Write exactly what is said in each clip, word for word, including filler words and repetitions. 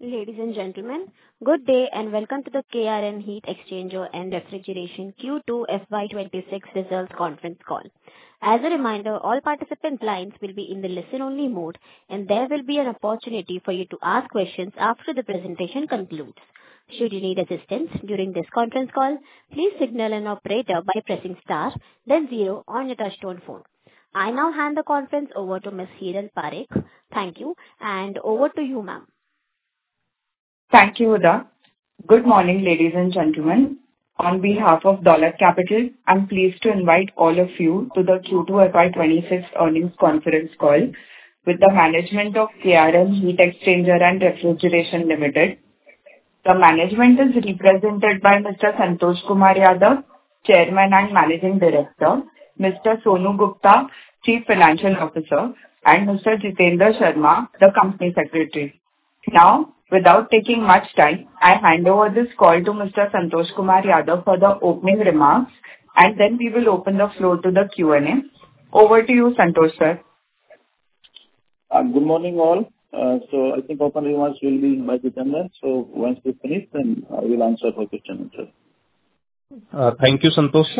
Ladies and gentlemen, good day and welcome to the K R N Heat Exchanger and Refrigeration Q two F Y twenty-six Results Conference Call. As a reminder, all participant lines will be in the listen-only mode, and there will be an opportunity for you to ask questions after the presentation concludes. Should you need assistance during this conference call, please signal an operator by pressing star, then zero on your touch-tone phone. I now hand the conference over to Miz Hiral Parekh. Thank you, and over to you, ma'am. Thank you, Uda. Good morning, ladies and gentlemen. On behalf of Dolat Capital, I'm pleased to invite all of you to the Q two F Y twenty-six earnings conference call with the management of K R N Heat Exchanger and Refrigeration Limited. The management is represented by Mister Santosh Kumar Yadav, Chairman and Managing Director, Mister Sonu Gupta, Chief Financial Officer, and Mister Jitendra Sharma, the Company Secretary. Now, without taking much time, I hand over this call to Mister Santosh Kumar Yadav for the opening remarks, and then we will open the floor to the Q and A. Over to you, Santosh, sir. Uh, good morning, all. Uh, so, I think opening remarks will be by Jitendra. So, once we finish, then I will answer for question and answer. Uh, thank you, Santosh.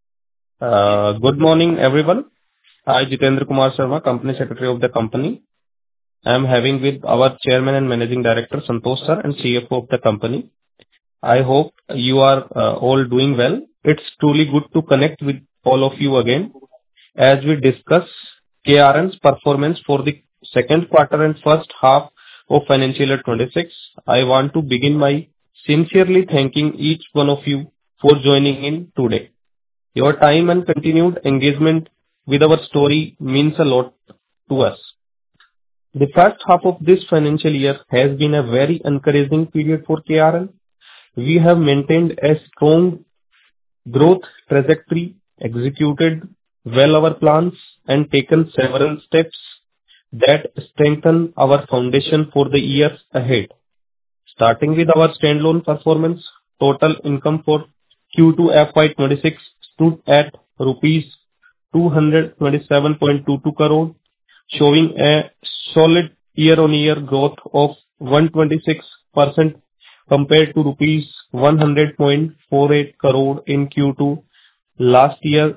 Uh, good morning, everyone. I, Jitendra Kumar Sharma, Company Secretary of the company. I am having with our Chairman and Managing Director, Santosh sir, and C F O of the company. I hope you are uh, all doing well. It's truly good to connect with all of you again as we discuss K R N's performance for the second quarter and first half of financial year twenty-six. I want to begin by sincerely thanking each one of you for joining in today. Your time and continued engagement with our story means a lot to us. The first half of this financial year has been a very encouraging period for K R N. We have maintained a strong growth trajectory, executed well our plans, and taken several steps that strengthen our foundation for the years ahead. Starting with our standalone performance, total income for Q two F Y twenty-six stood at rupees two hundred twenty-seven point two two crore, showing a solid year-on-year growth of one hundred twenty-six percent compared to rupees one hundred point four eight crore in Q two last year.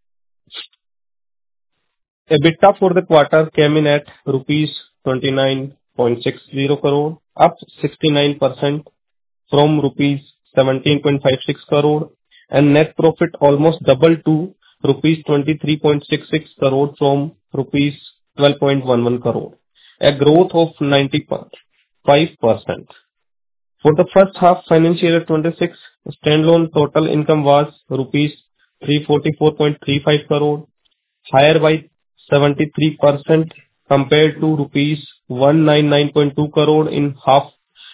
EBITDA for the quarter came in at rupees twenty-nine point six zero crore, up sixty-nine percent from rupees seventeen point five six crore, and net profit almost doubled to rupees twenty-three point six six crore from rupees twelve point one one crore, a growth of ninety-five percent. For the first half financial year twenty-six, standalone total income was rupees three hundred forty-four point three five crore, higher by seventy-three percent compared to rupees one hundred ninety-nine point two crore in half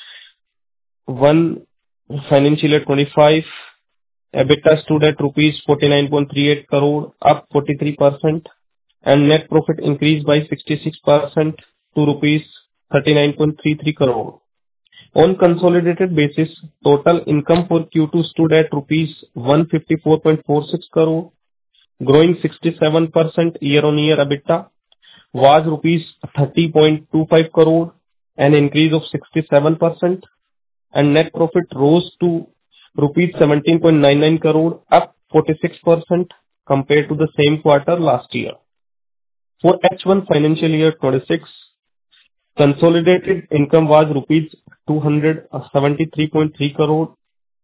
one financial year twenty-five. EBITDA stood at rupees forty-nine point three eight crore, up forty-three percent, and net profit increased by sixty-six percent to rupees thirty-nine point three three crore. On consolidated basis, total income for Q two stood at rupees one hundred fifty-four point four six crore, growing sixty-seven percent year-on-year. EBITDA was rupees thirty point two five crore, an increase of sixty-seven percent, and net profit rose to rupees seventeen point nine nine crore, up forty-six percent compared to the same quarter last year. For H one financial year twenty-six, consolidated income was rupees two hundred seventy-three point three crore,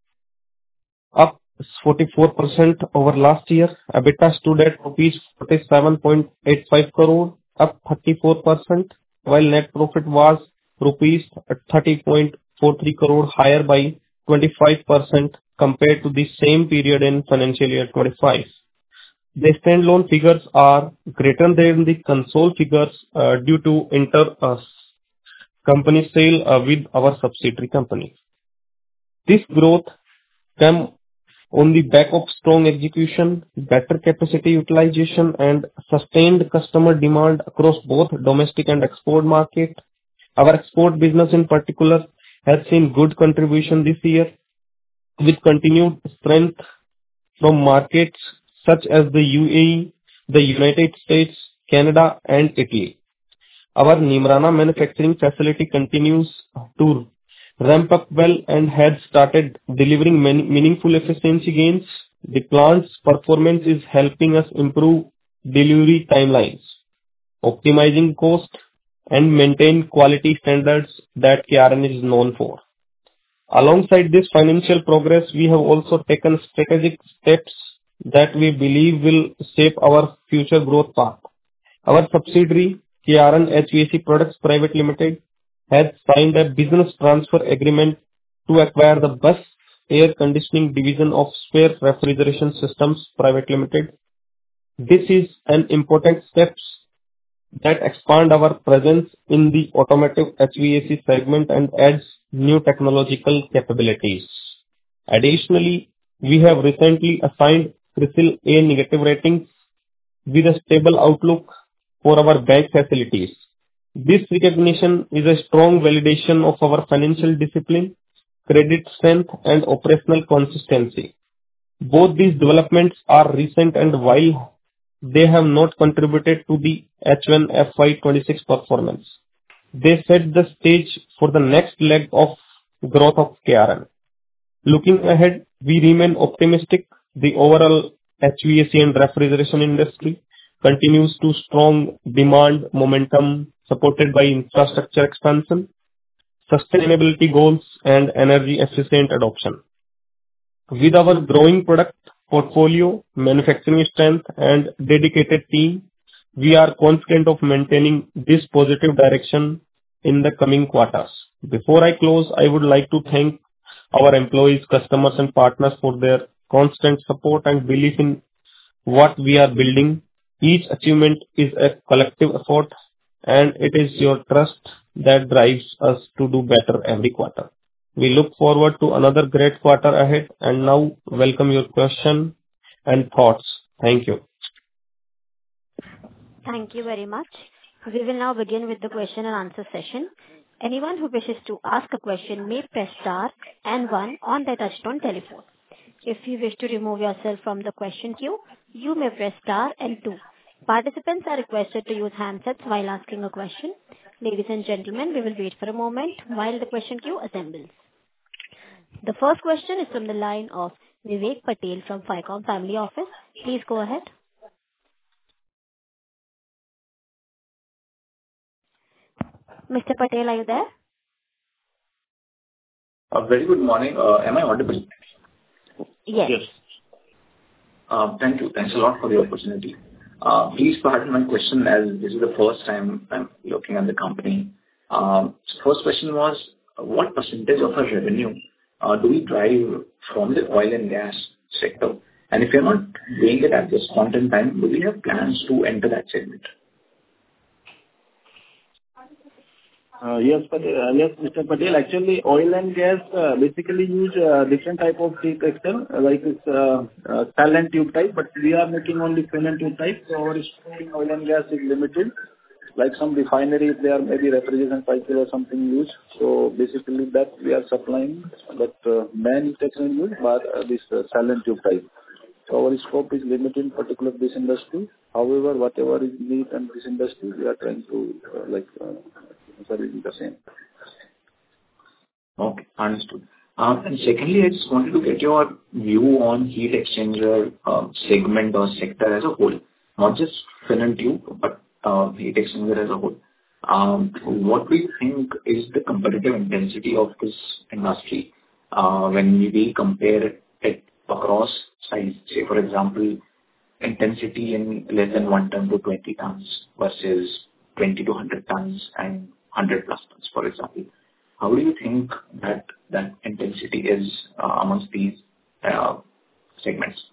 up forty-four percent over last year. EBITDA stood at rupees forty-seven point eight five crore, up thirty-four percent, while net profit was rupees thirty point four three crore, higher by twenty-five percent compared to the same period in financial year twenty-five. The standalone figures are greater than the console figures uh, due to inter uh, company sale uh, with our subsidiary company. This growth came on the back of strong execution, better capacity utilization, and sustained customer demand across both domestic and export market. Our export business in particular has seen good contribution this year, with continued strength from markets such as the U A E, the United States, Canada, and Italy. Our Neemrana manufacturing facility continues to ramp up well and has started delivering many meaningful efficiency gains. The plant's performance is helping us improve delivery timelines, optimizing cost, and maintain quality standards that K R N is known for. Alongside this financial progress, we have also taken strategic steps that we believe will shape our future growth path. Our subsidiary, K R N H V A C Products Private Limited, has signed a business transfer agreement to acquire the bus air conditioning division of Sphere Refrigeration Systems Private Limited. This is an important step that expand our presence in the automotive H V A C segment and adds new technological capabilities. Additionally, we have recently assigned CRISIL A negative ratings with a stable outlook for our bank facilities. This recognition is a strong validation of our financial discipline, credit strength, and operational consistency. Both these developments are recent, and while they have not contributed to the H one F Y twenty-six performance, they set the stage for the next leg of growth of K R N. Looking ahead, we remain optimistic. The overall H V A C and refrigeration industry continues to strong demand momentum supported by infrastructure expansion, sustainability goals, and energy efficient adoption. With our growing product portfolio, manufacturing strength, and dedicated team, we are confident of maintaining this positive direction in the coming quarters. Before I close, I would like to thank our employees, customers, and partners for their constant support and belief in what we are building. Each achievement is a collective effort, and it is your trust that drives us to do better every quarter. We look forward to another great quarter ahead, and now welcome your question and thoughts. Thank you. Thank you very much. We will now begin with the question and answer session. Anyone who wishes to ask a question may press star and one on their touchtone telephone. If you wish to remove yourself from the question queue, you may press star and two. Participants are requested to use handsets while asking a question. Ladies and gentlemen, we will wait for a moment while the question queue assembles. The first question is from the line of Vivek Patel from Ficom Family Office. Please go ahead. Mister Patel, are you there? A very good morning. Uh, am I audible? Yes. Yes. Uh, thank you. Thanks a lot for the opportunity. Uh, please pardon my question, as this is the first time I'm looking at the company. Um, so first question was, what percentage of our revenue uh, do we drive from the oil and gas sector? And if you're not doing it at this point in time, do we have plans to enter that segment? Uh, Yes, Patel. uh, Yes, Mister Patel. Actually, oil and gas uh, basically use uh, different type of tube extern, uh, like it's uh, uh, silent tube type, but we are making only silent tube type. So our scope in oil and gas is limited. Like some refineries, they are maybe refrigeration cycle or something used. So basically that we are supplying, but uh, main technical use, but uh, this uh, silent tube type. So our scope is limited in particular this industry. However, whatever is need in this industry, we are trying to uh, like uh, serving the same. Okay, understood. Um, and secondly, I just wanted to get your view on heat exchanger uh, segment or sector as a whole, not just fin and tube, but uh, heat exchanger as a whole. Um, what do you think is the competitive intensity of this industry uh, when we compare it across size? Say, for example, intensity in less than one ton to twenty tons versus twenty to one hundred tons and one hundred plus tons, for example. How do you think that that intensity is uh, amongst these uh, segments?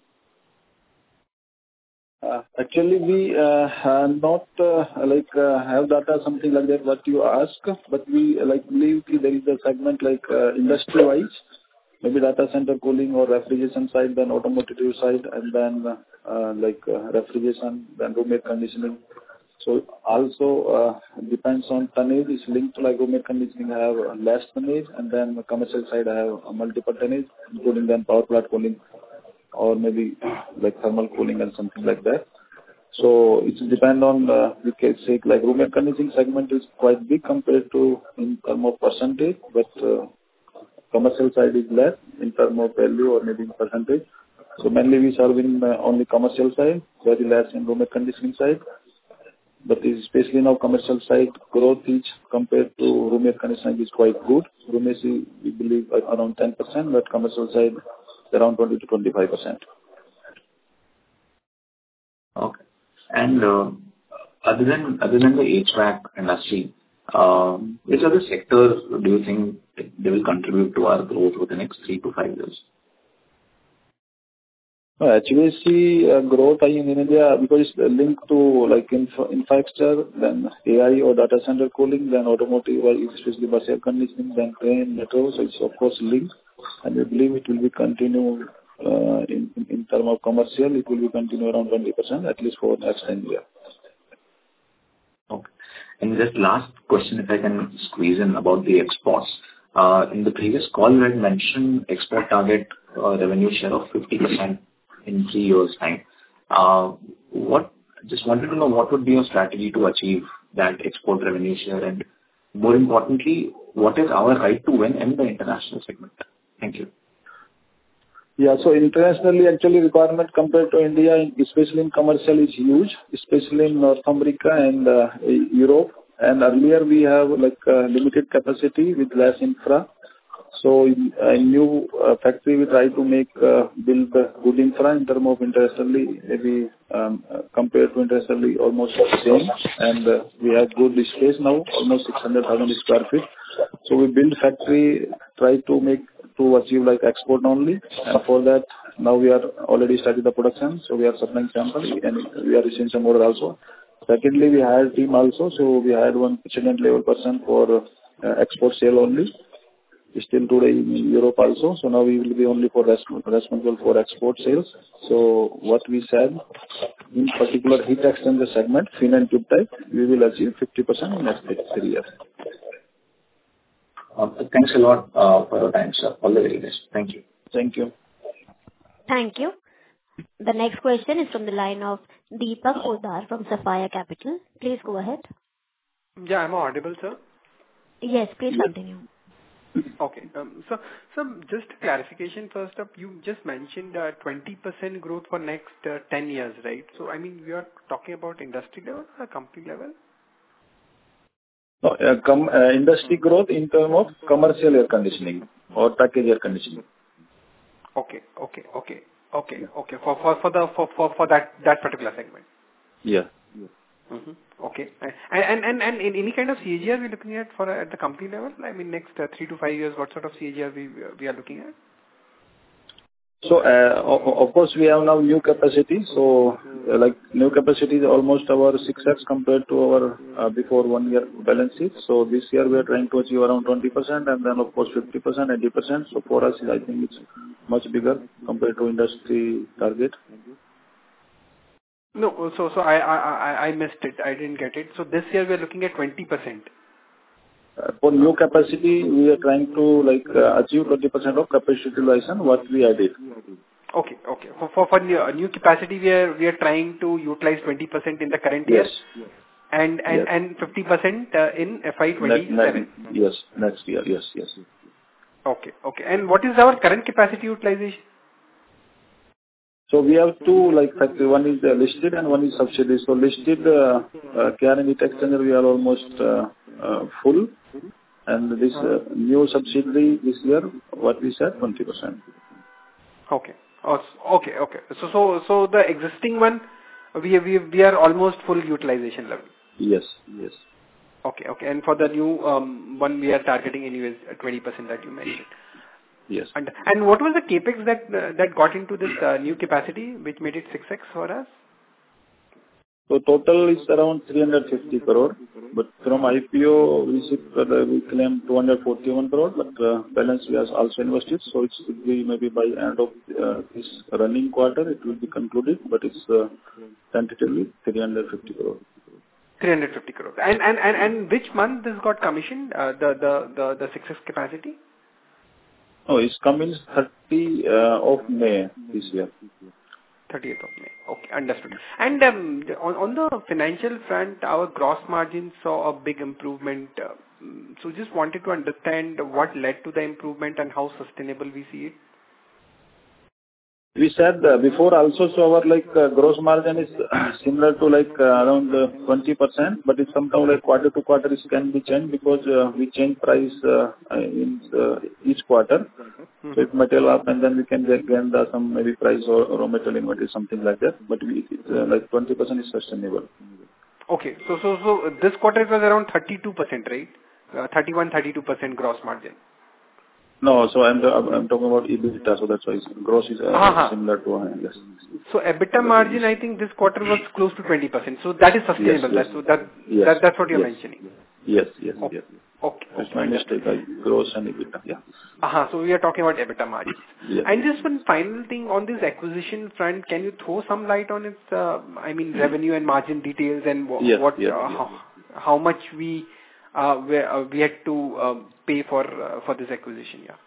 Uh, Actually, we uh, uh, not uh, like uh, have data something like that what you ask, but we uh, like believe ki there is a segment like uh, industry-wise, maybe data center cooling or refrigeration side, then automotive side, and then uh, like uh, refrigeration, then room air conditioning. So also uh, depends on tonnage. It's linked to like room air conditioning have less tonnage, and then the commercial side have a multiple tonnage, including then power plant cooling, or maybe like thermal cooling and something like that. So it depend on, uh, we can say like room air conditioning segment is quite big compared to in terms of percentage, but uh, commercial side is less in terms of value or maybe in percentage. So mainly we serve in uh, only commercial side, very less in room air conditioning side. But especially now commercial side growth is compared to room air conditioning is quite good. Room A C we believe around ten percent, but commercial side around twenty to twenty-five percent. Okay. And uh, other than other than the H V A C industry, uh, which other sectors do you think they will contribute to our growth over the next three to five years? No, H V A C uh, growth in India, because it's linked to like infra- infrastructure, then A I or data center cooling, then automotive, or especially bus air conditioning, then train, metro. So it's of course linked, and we believe it will be continue uh, in in, in terms of commercial. It will be continue around twenty percent at least for next ten years. Okay. And just last question, if I can squeeze in about the exports. Uh, in the previous call, you had mentioned export target uh, revenue share of fifty percent in three years' time. Uh, what just wanted to know what would be your strategy to achieve that export revenue share, and more importantly, what is our right to win in the international segment? Thank you. Yeah, so internationally, actually requirement compared to India, especially in commercial, is huge, especially in North America and uh, Europe. And earlier we have like uh, limited capacity with less infra. So in a new uh, factory, we try to make uh, build a good infra in terms of internationally, maybe um, uh, compared to internationally almost the same. And uh, we have good space now, almost six hundred thousand square feet. So we build factory, try to make to achieve like export only. And for that, now we are already started the production. So we are supplying sample and we are receiving some order also. Secondly, we hired team also. So we hired one president level person for uh, export sale only. Still today in Europe also. So now we will be only for responsible for export sales. So what we said, in particular heat exchanger segment, fin and tube type, we will achieve fifty percent in next three years. Uh, thanks a lot uh, for your time, sir. All the very best. Thank you. Thank you. Thank you. The next question is from the line of Deepak Poddar from Sapphire Capital. Please go ahead. Yeah, am I audible, sir? Yes, please continue. Okay. Um, so, so just clarification first up, you just mentioned uh, twenty percent growth for next uh, ten years, right? So, I mean, we are talking about industry level or company level? No, uh, com- uh, industry growth in terms of commercial air conditioning or package air conditioning. Okay, okay, okay, okay, okay. For for for the for for, for that that particular segment. Yeah. Mm-hmm. Okay. And, and and and in any kind of C A G R we're looking at for uh, at the company level? I mean, next uh, three to five years, what sort of C A G R we we are looking at? So, uh, o- of course, we have now new capacity. So, uh, like new capacity is almost our six X compared to our uh, before one year balance sheet. So this year we are trying to achieve around twenty percent, and then of course fifty percent, eighty percent. So for us, I think it's much bigger compared to industry target. No, so so I I I I missed it. I didn't get it. So this year we are looking at twenty percent. Uh, For new capacity, we are trying to like uh, achieve twenty percent of capacity utilization, what we added. Okay, okay. For for for new, new capacity, we are we are trying to utilize twenty percent in the current year, Yes. and and Yes. and fifty percent uh, in F Y Ne- twenty-seven. ne- Yes, next year. Yes, yes. Okay, okay. And what is our current capacity utilization? So we have two like factory. One is uh, listed and one is subsidiary. So listed uh, uh, K R N Heat Exchanger, we are almost uh, uh, full. And this uh, new subsidiary this year, what we said, twenty percent. Okay. Oh, s- okay, okay. So so so the existing one, we we we are almost full utilization level. Yes, yes. Okay, okay. And for the new um, one, we are targeting anyways uh, twenty percent that you mentioned. Yes. And and what was the capex that uh, that got into this uh, new capacity, which made it six X for us? So total is around three hundred fifty crore, but from I P O, we should, uh, we claim two hundred forty-one crore, but uh, balance we have also invested, so it should be maybe by end of uh, this running quarter, it will be concluded, but it's uh, tentatively three hundred fifty crore. three hundred fifty crores. And and and and which month this got commissioned, uh, the the the the six X capacity? No, it's coming thirty uh, of May this year. thirtieth of May. Okay, understood. And um, on on the financial front, our gross margin saw a big improvement. uh, So just wanted to understand what led to the improvement and how sustainable we see it. We said uh, before also, so our like uh, gross margin is similar to like uh, around uh, twenty percent, but it's somehow like quarter to quarter it can be changed because uh, we change price uh, in uh, each quarter. Mm-hmm. So if material up and then we can get gain the some maybe price or, or raw material inventory, something like that. But we it's, uh, like twenty percent is sustainable. Okay. So so so this quarter it was around thirty-two percent, right? Uh, thirty-one, thirty-two percent gross margin. No, so I'm I'm talking about EBITDA, so that's why it's- gross is uh, Uh-huh. similar to uh, yes. So EBITDA margin, I think this quarter was close to twenty percent. So that is sustainable. Yes, yes. That's so that, Yes. that that's what you're Yes. mentioning. Yes, yes, Okay. yes. Okay. That's Okay. my Understood. mistake. I gross and EBITDA. Yeah. Uh-huh. So we are talking about EBITDA margins. Yes. And just one final thing on this acquisition front, can you throw some light on its, uh, I mean, revenue and margin details and wh- Yes, what, yes, uh, yes. how, how much we uh, we, uh, we had to um, pay for uh, for this acquisition? Yeah.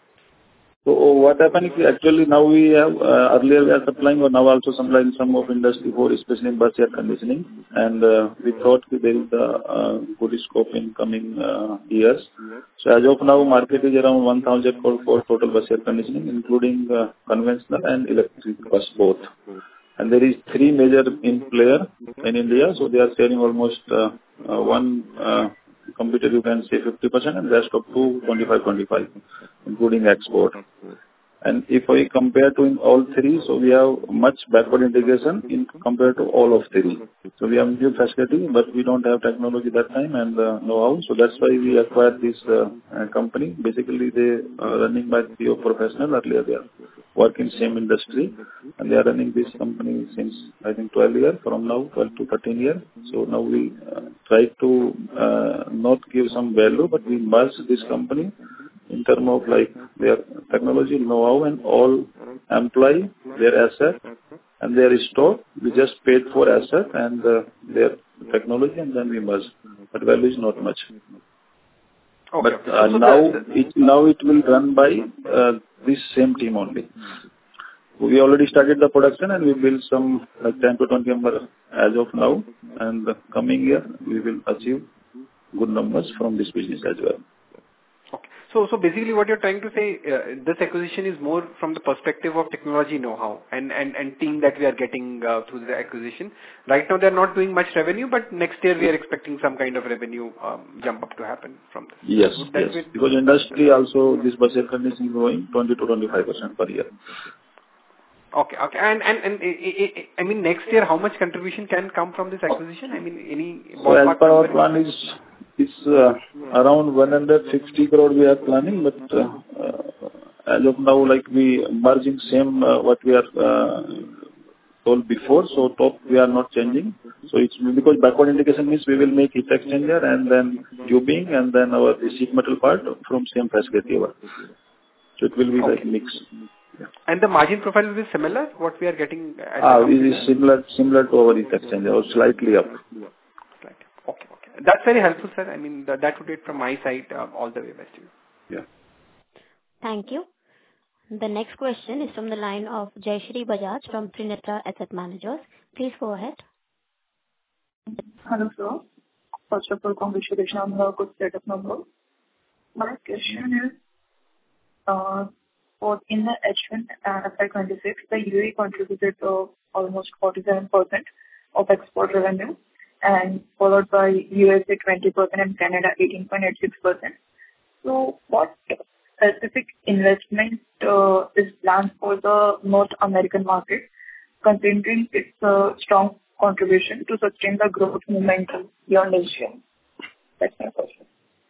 So uh, what happened is actually now we have, uh, earlier we are supplying or now also supplying some of industry for, especially in bus air conditioning. And uh, we thought that there is a uh, good scope in coming uh, years. So as of now, market is around one thousand crore for total bus air conditioning, including uh, conventional and electric bus both. And there is three major in player in India, so they are selling almost uh, uh, one uh, competitor you can say fifty percent and rest of two twenty-five twenty-five, including export. And if I compare to in all three, so we have much backward integration in compared to all of three. So we have new facility, but we don't have technology that time and uh, know-how. So that's why we acquired this uh, uh, company. Basically, they are running by three of professional. Earlier, they are working same industry, and they are running this company since, I think, twelve years from now, twelve to thirteen years. So now we uh, try to uh, not give some value, but we merge this company in terms of like their technology know-how and all employee, their asset and their stock. We just paid for asset and uh, their technology and then we merge. But value is not much. Okay. But Okay. uh, So, so now the, the, it now it will run by uh, this same team only. We already started the production and we build some like ten to twenty members as of now. And the coming year we will achieve good numbers from this business as well. Okay. So, so basically what you're trying to say, uh, this acquisition is more from the perspective of technology know-how and, and, and team that we are getting uh, through the acquisition. Right now they're not doing much revenue, but next year we are expecting some kind of revenue um, jump up to happen from this. Yes, Would that yes. be- Because industry also, this bus air conditioning growing twenty to twenty-five percent per year. Okay, okay. And, and, and I, I, I mean, next year, how much contribution can come from this acquisition? I mean, any So as ballpark per our number? plan is, is uh, around one hundred fifty crore we are planning, but uh, uh, as of now, like we merging same uh, what we are uh, told before, so top we are not changing. So it's because backward integration means we will make heat exchanger and then tubing and then our sheet metal part from same facility. So it will be like Okay. mix. And the margin profile will be similar, what we are getting at Ah, the it company is level? similar, similar to our heat exchanger or slightly up. Right. Okay, okay. That's very helpful, sir. I mean, that, that would be it from my side. Um, all the way best to you. Yeah. Thank you. The next question is from the line of Jayashree Bajaj from Trinetra Asset Managers. Please go ahead. Hello, sir. First of all, congratulations on the good set of numbers. My question is, uh, for in the H one uh, F Y twenty-six, the U A E contributed to almost forty-seven percent of export revenue, and followed by U S A twenty percent and Canada eighteen point eight six percent. So what specific investment uh, is planned for the North American market, considering its uh, strong contribution to sustain the growth momentum beyond Asia? That's my question.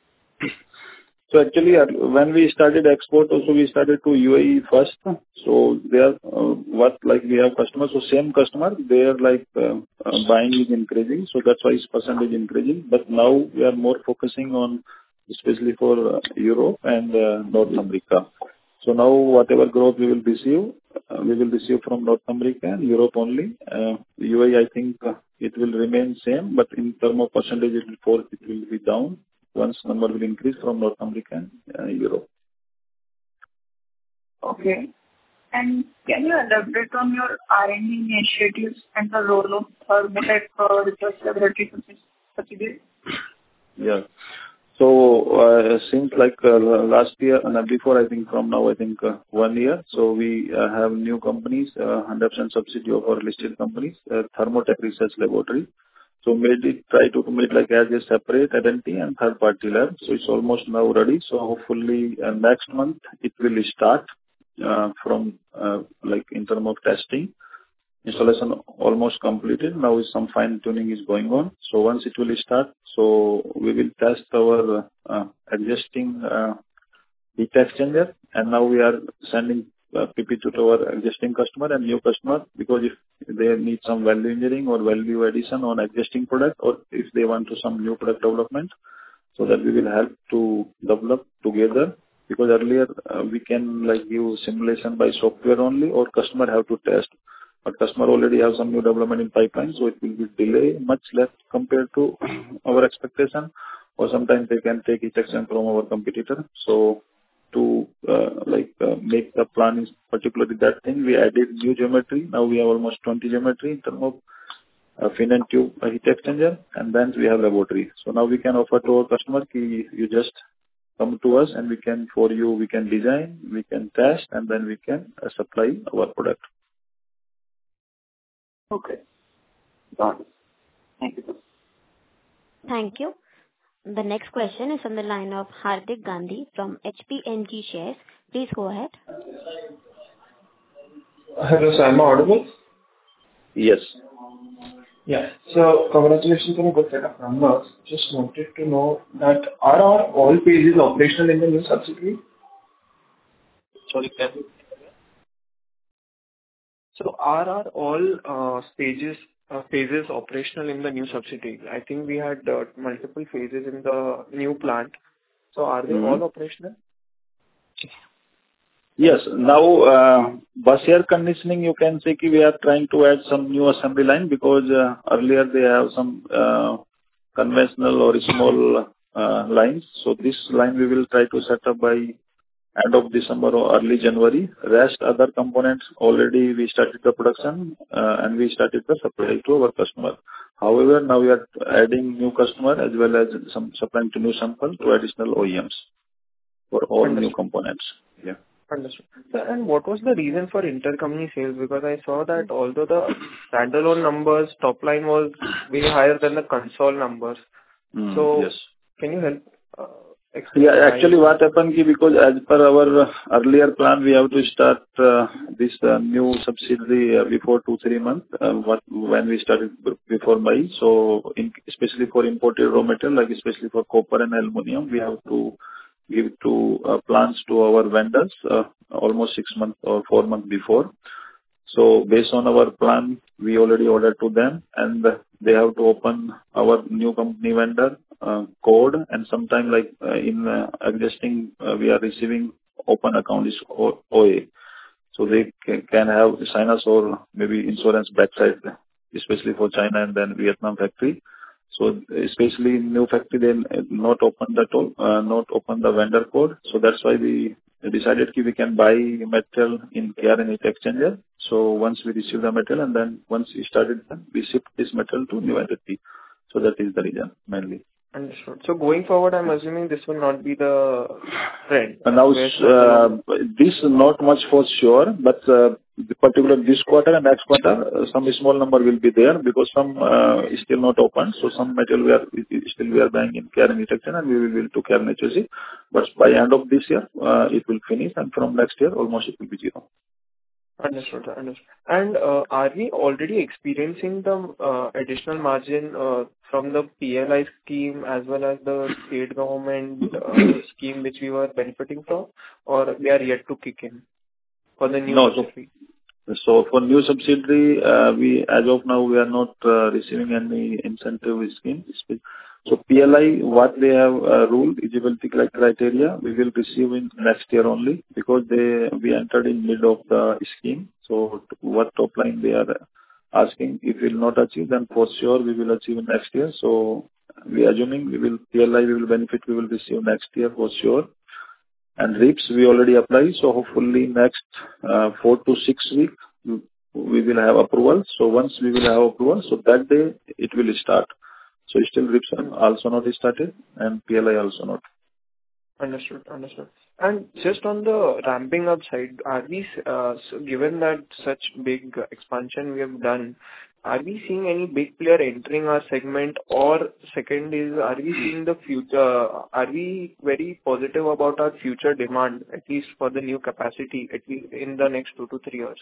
So actually, uh, when we started export, also we started to U A E first. So they are uh, what like we have customers. So same customer, their like uh, uh, buying is increasing. So that's why its percentage increasing. But now we are more focusing on especially for uh, Europe and uh, North America. So now whatever growth we will receive, uh, we will receive from North America and Europe only. Uh, U A E, I think uh, it will remain same, but in terms of percentage, it will fall, it will be down. Once number will increase from North America and uh, Europe. Okay. And can you elaborate on your R and D initiatives and the role of Thermotech uh, Research Laboratory subsidiary? Yeah. So, uh since like uh last year and before, I think from now, I think uh one year, so we uh have new companies, uh one hundred percent subsidiary of our listed companies, uh Thermotech Research Laboratory. So made it, try to make like as a separate entity and third-party lab. So it's almost now ready. So hopefully, uh next month it will start uh from uh like in terms of testing. Installation almost completed. Now is some fine-tuning is going on. So once it will start, so we will test our uh, existing uh, heat exchanger, and now we are sending uh, P P T to our existing customer and new customer, because if they need some value engineering or value addition on existing product, or if they want to some new product development, so that we will help to develop together. Because earlier, uh, we can like give simulation by software only, or customer have to test. But customer already have some new development in pipeline, so it will be delay much less compared to our expectation, or sometimes they can take it action from our competitor. So to uh, like uh, make the plan is particularly that thing, we added new geometry. Now we have almost twenty geometry in terms of uh, fin and tube uh, heat exchanger, and then we have laboratory. So now we can offer to our customer, ki you just come to us and we can, for you, we can design, we can test, and then we can uh, supply our product. Okay. Got it. Thank you. Thank you. The next question is on the line of Hardik Gandhi from H P N G Shares. Please go ahead. Hello, sir. Am I audible? Yes. Yeah. So congratulations on a good set of numbers. Just wanted to know that are our all phases operational in the new subsidiary? Sorry, can you? So are our all uh, stages uh, phases operational in the new subsidiary? I think we had uh, multiple phases in the new plant. So are they Mm-hmm. all operational? Yes. Now, uh, bus air conditioning, you can say ki we are trying to add some new assembly line, because uh, earlier they have some uh, conventional or small uh, lines. So this line we will try to set up by end of December or early January. Rest other components already we started the production uh, and we started the supply to our customer. However, now we are adding new customer as well as some supplying to new sample to additional O E Ms for all Understood. new components. Yeah. Understood. Sir, and what was the reason for intercompany sales? Because I saw that although the standalone numbers, top line was way higher than the console numbers. Mm, So yes. can you help uh, explain Yeah, why? actually what happened ki because as per our uh, earlier plan, we have to start uh, this uh, new subsidiary uh, before two, three months, uh, what, when we started b- before May. So in, especially for imported raw material, like especially for copper and aluminum, we have to give to uh, plans to our vendors uh, almost six months or four months before. So based on our plan, we already ordered to them, and they have to open our new company vendor uh, code, and sometime like uh, in uh, existing, uh, we are receiving open account is O- OA. So they ca- can have sinus or maybe insurance backside, especially for China and then Vietnam factory. So especially in new factory, they not open the toll, uh, not open the vendor code. So that's why we decided that we can buy metal in K R N Heat Exchanger. So once we receive the metal, and then once we started, then we ship this metal to new entity. So that is the reason mainly. Understood. So going forward, I'm assuming this will not be the trend. And now, where uh, standalone- this not much for sure, but uh, the particular this quarter and next quarter, uh, some small number will be there, because some uh, is still not open. So some material we are still we are buying in K R N Heat Exchanger, and we will to K R N H O C. But by end of this year, uh, it will finish, and from next year, almost it will be zero. Understood, sir. Understood. And uh, are we already experiencing the uh, additional margin uh, from the P L I scheme as well as the state government uh, scheme which we were benefiting from, or we are yet to kick in for the new No, so subsidiary? So for new subsidiary, uh, we, as of now, we are not uh, receiving any incentive scheme. So P L I, what they have uh, ruled, eligibility cri- criteria, we will receive in next year only, because they, we entered in mid of the scheme. So what top line they are asking, if we will not achieve, then for sure we will achieve in next year. So we are assuming we will, P L I, we will benefit, we will receive next year for sure. And R I Ps we already applied, so hopefully next uh, four to six weeks we will have approval. So once we will have approval, so that day it will start. So still R I Ps are also not started and P L I also not. Understood. Understood. And just on the ramping up side, are we, uh, so given that such big expansion we have done, are we seeing any big player entering our segment? Or second is, are we seeing the future, are we very positive about our future demand, at least for the new capacity, at least in the next two to three years?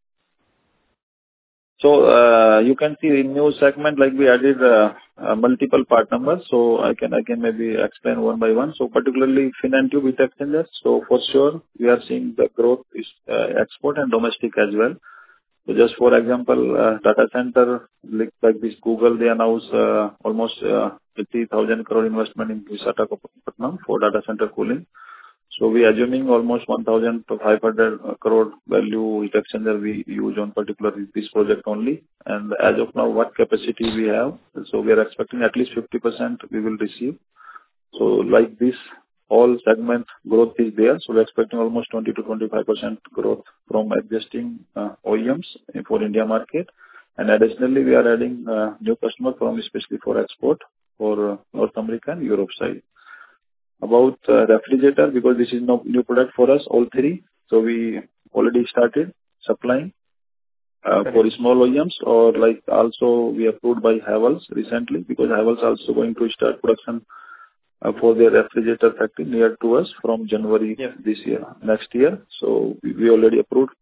So, uh, you can see in new segment, like we added uh, uh, multiple part numbers, so I can I can maybe explain one by one. So particularly fin and tube heat exchangers. So for sure, we are seeing the growth is uh, export and domestic as well. So just for example, uh, data center, like like this Google, they announced uh, almost uh, fifty thousand crore investment in Visakhapatnam for data center cooling. So we are assuming almost one thousand five hundred crore value heat exchanger we use on particular this project only. And as of now, what capacity we have, so we are expecting at least fifty percent we will receive. So like this, all segment growth is there. So we're expecting almost twenty to twenty-five percent growth from existing uh, O E Ms for India market. And additionally, we are adding uh, new customer from especially for export for uh, North America and Europe side. About uh, refrigerator, because this is no new product for us, all three. So we already started supplying uh, for small O E Ms, or like also we approved by Havells recently, because Havells also going to start production uh, for their refrigerator factory near to us from January Yeah. this year, next year. So we, we already approved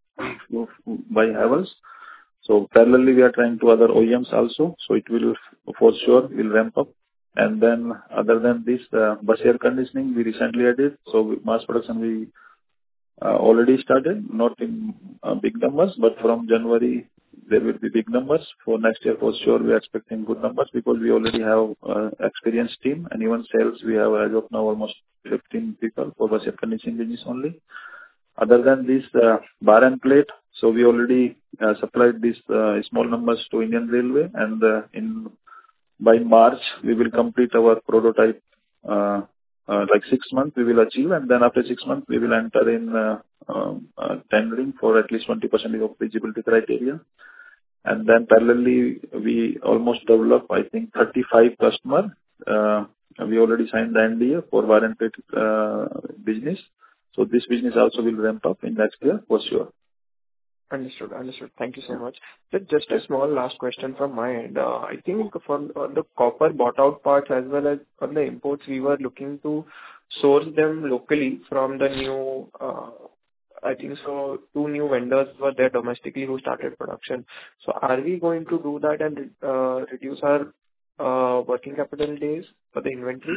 by Havells. So parallelly we are trying to other O E Ms also. So it will for sure will ramp up. And then other than this, uh, bus air conditioning we recently added. So we- mass production we uh, already started, not in uh, big numbers, but from January there will be big numbers. For next year for sure we are expecting good numbers, because we already have uh, experienced team, and even sales we have as of now almost fifteen people for bus air conditioning business only. Other than this, uh, bar and plate, so we already uh, supplied these uh, small numbers to Indian Railway, and uh, in by March, we will complete our prototype, uh, uh, like six months we will achieve, and then after six months, we will enter in uh, um, uh, tendering for at least twenty percent of feasibility criteria. And then parallelly, we almost develop, I think, thirty-five customer. Uh, We already signed the N D A for bar and plate uh, business. So this business also will ramp up in next year for sure. Understood. Understood. Thank you so much. So just a small last question from my end. Uh, I think for uh, the copper bought out parts as well as on the imports, we were looking to source them locally from the new, uh, I think so, two new vendors were there domestically who started production. So are we going to do that and uh, reduce our uh, working capital days for the inventory,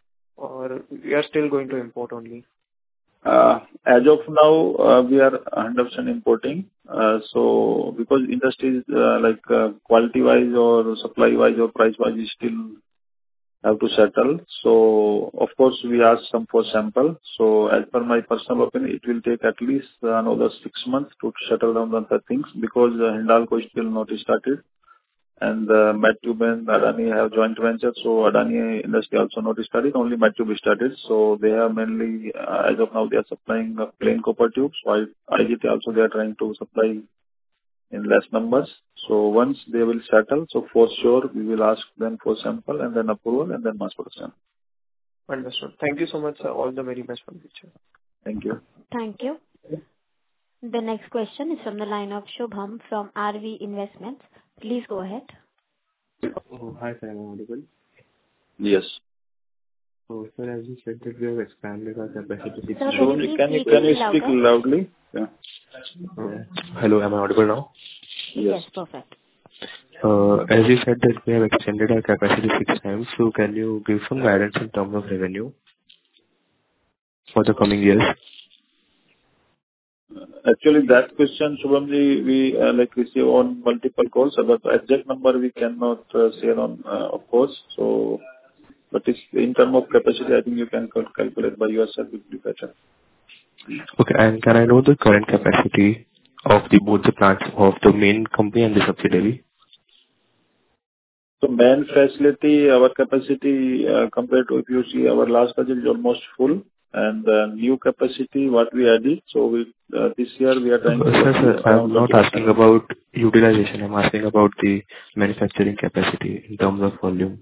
or we are still going to import only? Uh, As of now, uh, we are one hundred percent importing. Uh, So because industry is uh, like uh, quality-wise or supply-wise or price-wise, we still have to settle. So of course, we ask some for sample. So as per my personal opinion, it will take at least uh, another six months to settle down on the things, because uh, Hindalco is still not started. And uh, Matube and Adani have joint venture, so Adani industry also not started, only Matube started. So they are mainly, uh, as of now, they are supplying uh, plain copper tubes, while I G T also they are trying to supply in less numbers. So once they will settle, so for sure we will ask them for sample and then approval and then mass production. Understood. Thank you so much, sir. All the very best for the future. Thank you. Thank you. The next question is from the line of Shubham from R V Investments. Please go ahead. Oh, hi, sir. Am I audible? Yes. So, sir, as you said that we have expanded our capacity. Sir, So can you can you please can you speak speak louder? loudly? Yeah. Uh, hello, am I audible now? Yes, perfect. Uh, as you said that we have extended our capacity six times, so can you give some guidance in terms of revenue for the coming years? Actually, that question, Shubhamji, we uh, like receive on multiple calls, but the exact number we cannot uh, share on, uh, of course. So, but it's in terms of capacity, I think you can cal- calculate by yourself, it will be better. Okay, and can I know the current capacity of the both the plants of the main company and the subsidiary? So main facility, our capacity, uh, compared to if you see our last budget is almost full, and uh, new capacity what we added. So we uh, this year we are trying to. Sir, sir, I'm not asking about utilization. I'm asking about the manufacturing capacity in terms of volume.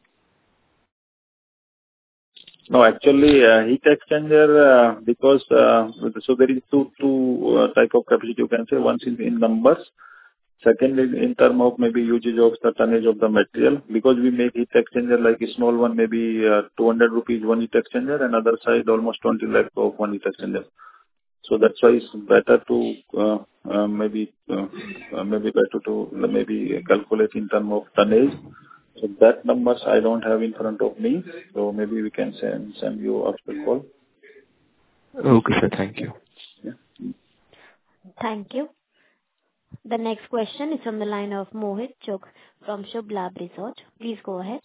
No, actually, uh, heat exchanger, uh, because uh, so there is two two uh, type of capacity you can say. One is in numbers. Second is in term of maybe usage of the tonnage of the material, because we make heat exchanger like a small one, maybe uh, two hundred rupees one heat exchanger, and other side almost twenty lakh of one heat exchanger. So that's why it's better to uh, uh, maybe uh, uh, maybe better to maybe calculate in term of tonnage. So that numbers I don't have in front of me. So maybe we can send send you after the call. Okay, sir. Thank you. Yeah. Thank you. The next question is from the line of Mohit Chugh from Shubh Labh Research. Please go ahead.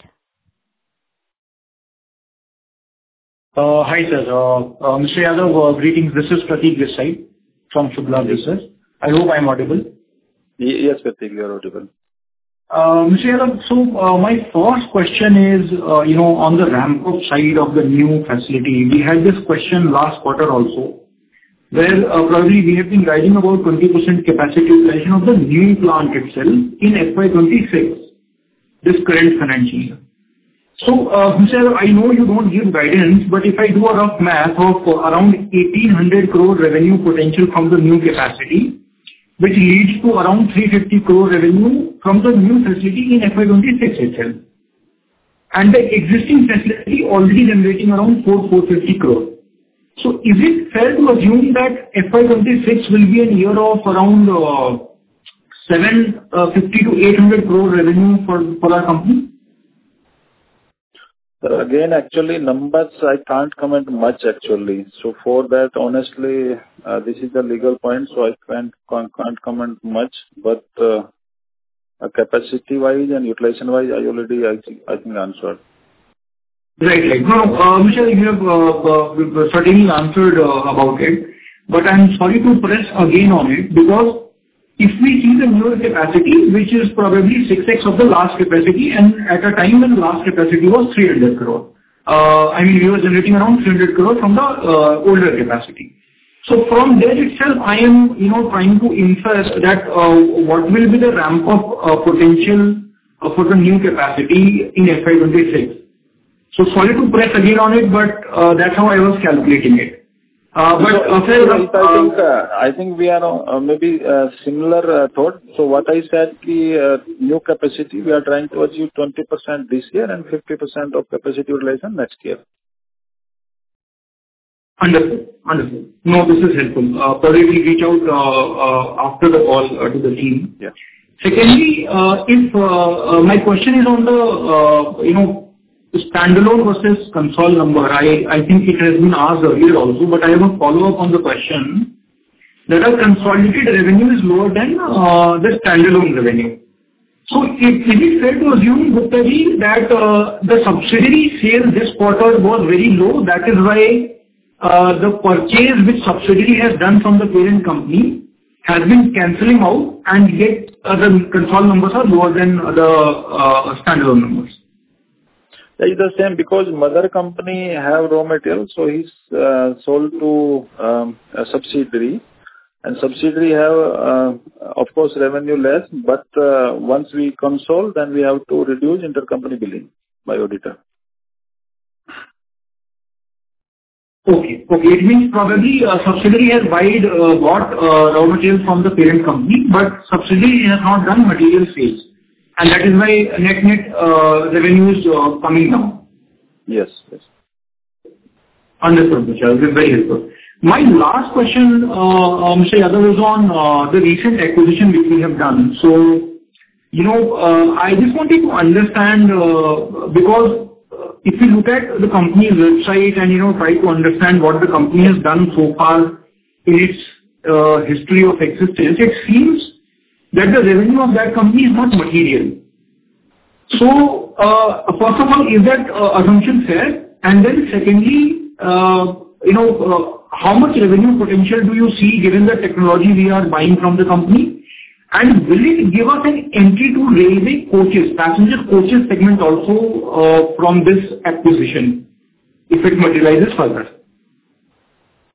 Uh, Hi, sir. Uh, uh, Mister Yadav, uh, greetings. This is Prateek this side from Shubh Labh Research. I hope I'm audible. Yes, Prateek, you are audible. Uh, Mister Yadav, so uh, my first question is, uh, you know, on the ramp-up side of the new facility. We had this question last quarter also, where uh, probably we have been guiding about twenty percent capacity utilization of the new plant itself in F Y twenty-six, this current financial year. So, uh, Mister Yadav, I know you don't give guidance, but if I do a rough math of uh, around eighteen hundred crore revenue potential from the new capacity, which leads to around three hundred fifty crore revenue from the new facility in F Y twenty-six itself. And the existing facility already generating around four hundred fifty crore. So is it fair to assume that F Y twenty-six will be a year of around uh, seven fifty to eight hundred crore revenue for, for our company? So again, actually, numbers I can't comment much actually. So for that, honestly, uh, this is the legal point, so I can't can't, can't comment much. But uh, uh, capacity-wise and utilization-wise, I already I think I think answered. Right, right. No, uh, Mister you have uh, uh, certainly answered uh, about it, but I'm sorry to press again on it, because if we see the newer capacity, which is probably six x of the last capacity, and at a time when the last capacity was three hundred crore. Uh, I mean, we were generating around three hundred crore from the uh, older capacity. So from there itself, I am, you know, trying to infer that uh, what will be the ramp up uh, potential uh, for the new capacity in F Y twenty-six. So sorry to press again on it, but uh, that's how I was calculating it. Uh, but so, uh, sir, I think uh, I think we are uh, maybe uh, similar uh, thought. So what I said, the uh, new capacity we are trying to achieve twenty percent this year and fifty percent of capacity utilization next year. Understood. Understood. No, this is helpful. Uh, Probably we'll reach out uh, uh, after the call uh, to the team. Yeah. Secondly, uh, if uh, uh, my question is on the uh, you know. standalone versus console number. I, I think it has been asked earlier also, but I have a follow-up on the question that our consolidated revenue is lower than uh, the standalone revenue. So it, is it fair to assume, Gupta ji, that uh, the subsidiary sales this quarter was very low? That is why uh, the purchase which subsidiary has done from the parent company has been cancelling out, and yet uh, the console numbers are lower than the uh, standalone numbers. It's the same, because mother company have raw material, so he's uh, sold to um, a subsidiary, and subsidiary have uh, of course revenue less, but uh, once we console, then we have to reduce intercompany billing by auditor. Okay, okay. It means probably uh, subsidiary has buyed uh, bought uh, raw material from the parent company, but subsidiary has not done material sales. And that is why net-net uh, revenue is uh, coming down. Yes, yes. Understood, Mister This is very helpful. My last question, uh, uh, Mister Yadav, is on uh, the recent acquisition which we have done. So, you know, uh, I just wanted to understand, uh, because uh, if you look at the company's website and, you know, try to understand what the company has done so far in its uh, history of existence, it seems that the revenue of that company is not material. So, uh, first of all, is that uh, assumption fair? And then secondly, uh, you know, uh, how much revenue potential do you see given the technology we are buying from the company? And will it give us an entry to railway coaches, passenger coaches segment also uh, from this acquisition, if it materializes further?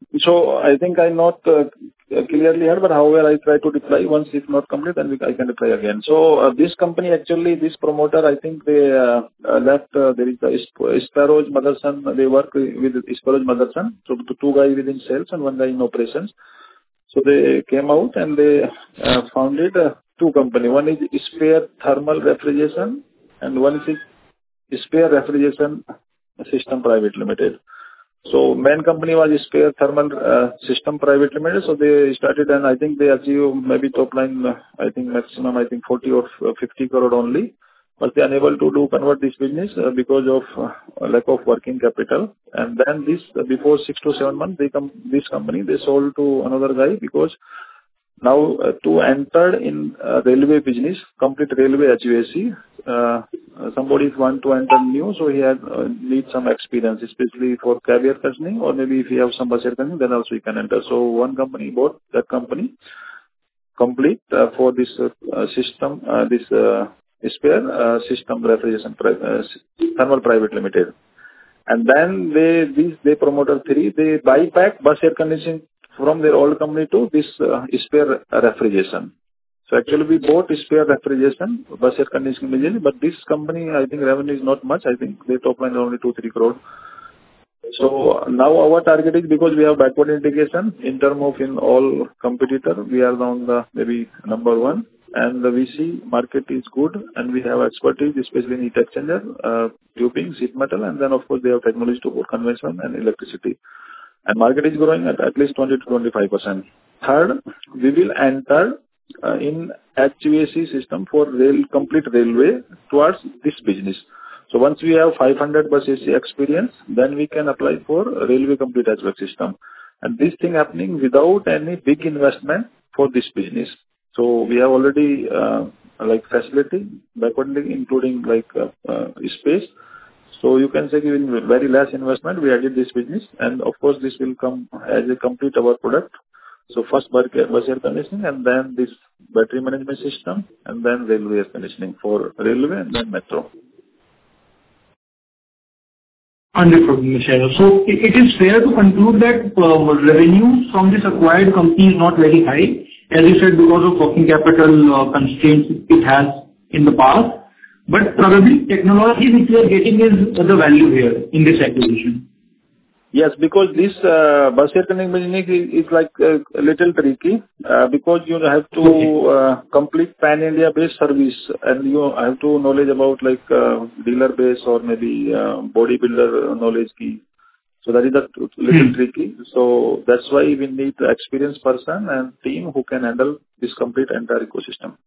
So I think I not uh, clearly heard, but however, I try to reply. Once it's not complete, then we, I can reply again. So uh, this company, actually, this promoter, I think they uh, uh, left. Uh, there is the Isparoj Motherson. They work with Isparoj Motherson. So the two guys within sales and one guy in operations. So they came out and they uh, founded uh, two company. One is Spare Thermal Refrigeration and one is Spare Refrigeration System Private Limited. So main company was Spare Thermal uh, System Private Limited. So they started and I think they achieved maybe top line, uh, I think maximum, I think forty or fifty crore only. But they are unable to do convert this business uh, because of uh, lack of working capital. And then this, uh, before six to seven months, they come, this company, they sold to another guy because now uh, to enter in uh, railway business, complete railway H V A C, uh, somebody want to enter new, so he had uh, need some experience, especially for carrier cushioning, or maybe if you have some bus air cushioning, then also you can enter. So one company bought that company complete uh, for this uh, system, uh, this uh, spare uh, system refrigeration pri- uh, thermal private limited. And then they, these, they promoter three, they buy back bus air conditioning from their old company to this uh, spare refrigeration. So actually we bought spare refrigeration, bus air conditioning majorly, but this company, I think revenue is not much. I think they top line only two, three crore. So now our target is, because we have backward integration in terms of in all competitor, we are now the maybe number one. And we see market is good and we have expertise, especially in heat exchanger, uh, tubing, sheet metal, and then of course they have technology to both conventional and electricity. And market is growing at at least twenty to twenty-five percent. Third, we will enter uh, in H V A C system for rail, complete railway towards this business. So once we have five hundred bus A C experience, then we can apply for railway complete H V A C system. And this thing happening without any big investment for this business. So we have already uh, like facility, backward including like uh, uh, space. So you can say with very less investment, we added this business, and of course this will come as a complete our product. So first bus air conditioning, and then this battery management system, and then railway air conditioning for railway and then metro. Understood, Michelle. So it, it is fair to conclude that uh, revenues from this acquired company is not very high, as you said, because of working capital uh, constraints it has in the past. But probably technology which we are getting is the value here in this acquisition. Yes, because this uh, bus air conditioning business is, is like uh, a little tricky uh, because you have to uh, complete pan-India based service, and you have to knowledge about like uh, dealer base or maybe uh, bodybuilder knowledge key. So that is a little hmm. tricky. So that's why we need an experienced person and team who can handle this complete entire ecosystem.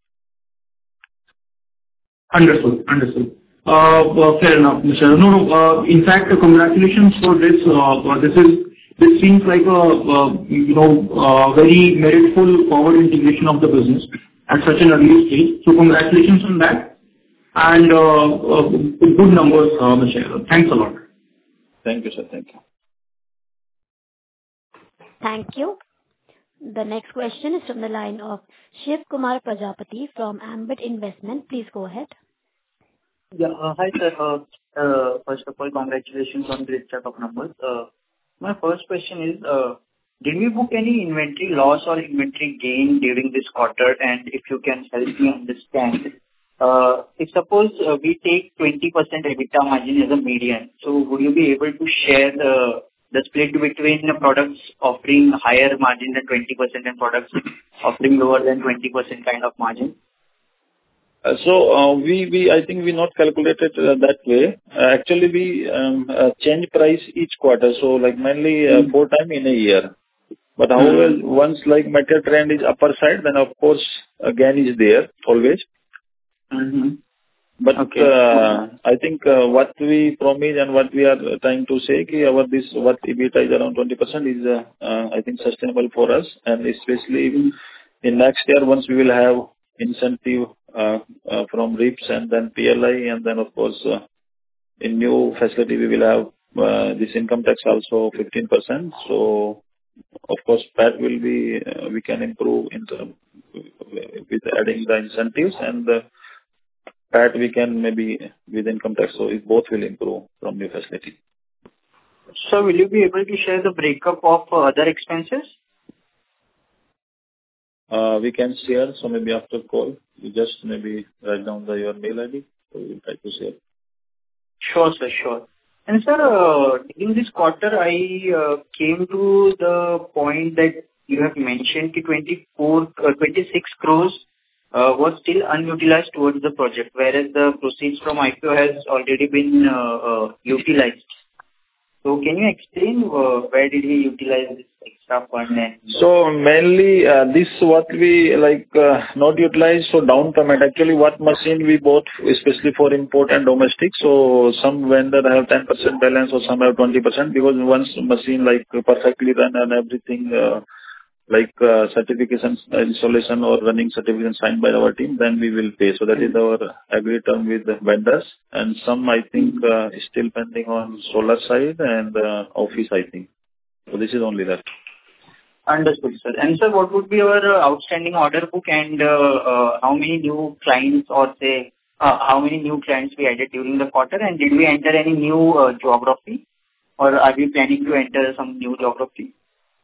Understood. Understood. Uh, uh, fair enough, Mister No, no, uh, in fact, uh, congratulations for this. Uh, this is, this seems like a, uh, you know, uh, very meritful forward integration of the business at such an early stage. So congratulations on that. And, uh, uh, good numbers, uh, Mister Thanks a lot. Thank you, sir. Thank you. Thank you. The next question is from the line of Shiv Kumar Prajapati from Ambit Investment. Please go ahead. Yeah. Uh, hi, sir. Uh, uh, first of all, congratulations on great set of numbers. Uh, my first question is, uh, did we book any inventory loss or inventory gain during this quarter? And if you can help me understand, uh, if suppose uh, we take twenty percent EBITDA margin as a median, so would you be able to share the the split between the products offering higher margin than twenty percent and products offering lower than twenty percent kind of margin? Uh, so uh, we, we, I think we not calculated uh, that way. Uh, actually, we um, uh, change price each quarter. So like mainly uh, mm-hmm. four time in a year. But however, mm-hmm. once like material trend is upper side, then of course uh, gain is there always. Mm-hmm. But okay. uh, I think uh, what we promise and what we are trying to say, ki our this what EBITDA is around twenty percent is uh, uh, I think sustainable for us, and especially mm-hmm. in next year once we will have incentive uh, uh, from R I P S and then P L I, and then of course uh, in new facility we will have uh, this income tax also fifteen percent. So of course P A T will be uh, we can improve in term, with adding the incentives, and the P A T we can maybe with income tax, so it both will improve from new facility. sir, will you be able to share the breakup of uh, other expenses? Uh, We can share, so maybe after call, you just maybe write down the your mail I D, so we'll try to share. Sure, sir. Sure. And sir, uh, in this quarter, I uh, came to the point that you have mentioned that twenty-four, uh, twenty-six crores uh, was still unutilized towards the project, whereas the proceeds from I P O has already been uh, uh, utilized. So can you explain uh, where did we utilize this extra fund? And So mainly, uh, this what we like, uh, not utilize for down payment. Actually, what machine we bought, especially for import and domestic. So some vendor have ten percent balance or some have twenty percent, because once machine like perfectly run and everything, uh, like, uh, certifications, uh, installation or running certificate signed by our team, then we will pay. So that is our agreed term with the vendors. And some, I think, uh, is still pending on solar side and uh, office, I think. So this is only that. understood, sir. And sir, what would be your uh, outstanding order book and uh, uh, how many new clients or say uh, how many new clients we added during the quarter? And did we enter any new uh, geography, or are we planning to enter some new geography?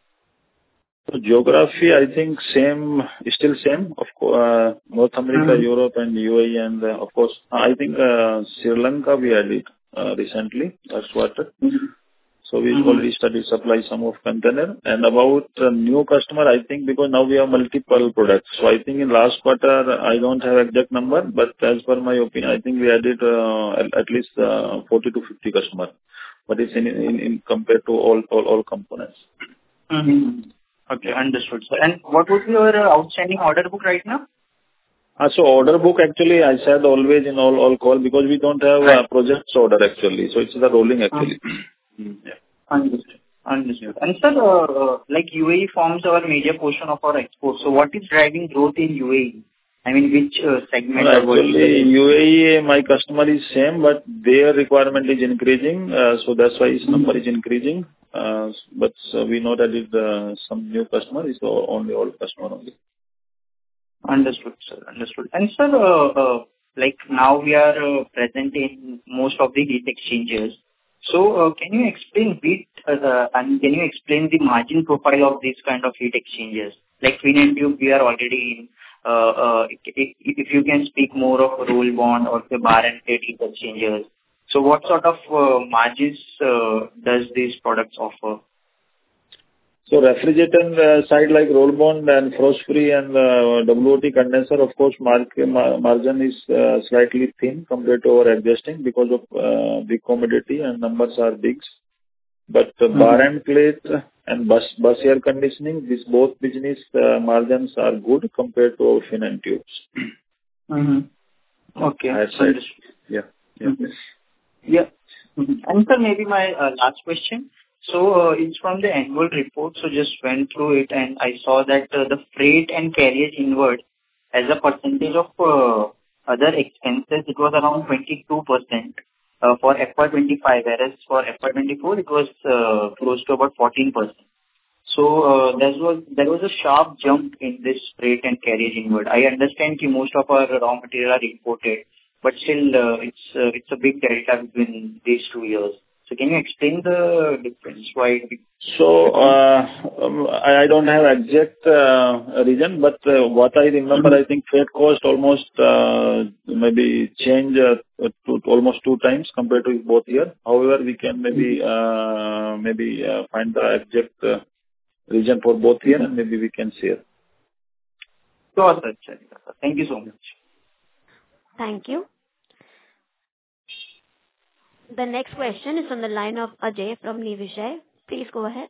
So geography, I think same, still same. Of course, uh, North America, Mm-hmm. Europe and U A E, and uh, of course, I think uh, Sri Lanka we added uh, recently, last quarter. Mm-hmm. So we Mm-hmm. already started supply some of container. And about uh, new customer, I think because now we have multiple products. So I think in last quarter, I don't have exact number, but as per my opinion, I think we added uh, at at least uh, forty to fifty customer. But it's in in in compared to all all all components. Mm-hmm. Okay, understood, sir. And what would be your uh, outstanding order book right now? Uh, So order book, actually, I said always in all all call, because we don't have Right. uh, projects order actually. So it's the rolling actually. Mm, yeah. Understood. Understood. And sir, uh, uh, like U A E forms our major portion of our export. So what is driving growth in U A E? I mean, which uh, segment Well, or vertical? actually, U A E, my customer is same, but their requirement is increasing, uh, so that's why his number is increasing. Uh, But uh, we know that if uh, some new customer is o- only old customer only. Understood, sir. Understood. And sir, uh, uh, like now we are uh, present in most of the heat exchangers. So, uh, can you explain bit, uh, uh, and can you explain the margin profile of these kind of heat exchangers? Like Twin and Tube, we are already in. Uh, uh, If if you can speak more of roll bond or the bar and plate heat exchangers. So what sort of uh, margins uh, does these products offer? So refrigerant uh, side, like roll bond and frost-free and uh, W O T condenser, of course, mark- ma- margin is uh, slightly thin compared to our existing because of uh, big commodity and numbers are big. But uh, bar and plate and bus bus air conditioning, these both business uh, margins are good compared to our fin and tubes. Mm-hmm. Okay. Higher side. Understood. Yeah. Yeah. Mhm. Yeah. Mhm. And sir, maybe my uh, last question. So, uh, it's from the annual report, so just went through it, and I saw that uh, the freight and carriage inward as a percentage of uh, other expenses, it was around twenty-two percent uh, for F Y twenty-five, whereas for F Y twenty-four, it was uh, close to about fourteen percent. So, uh, there was there was a sharp jump in this freight and carriage inward. I understand that most of our raw material are imported, but still, uh, it's uh, it's a big delta between these two years. So can you explain the difference? Why? So, uh, um, I I don't have exact uh, reason, but uh, what I remember, I think freight cost almost uh, maybe change uh, to to almost two times compared to both year. However, we can maybe uh, maybe uh, find the exact uh, reason for both year, and maybe we can share. Sure, sir. Sure, sir. Thank you so much. Thank you. The next question is on the line of Ajay from Niveshaay. Please go ahead.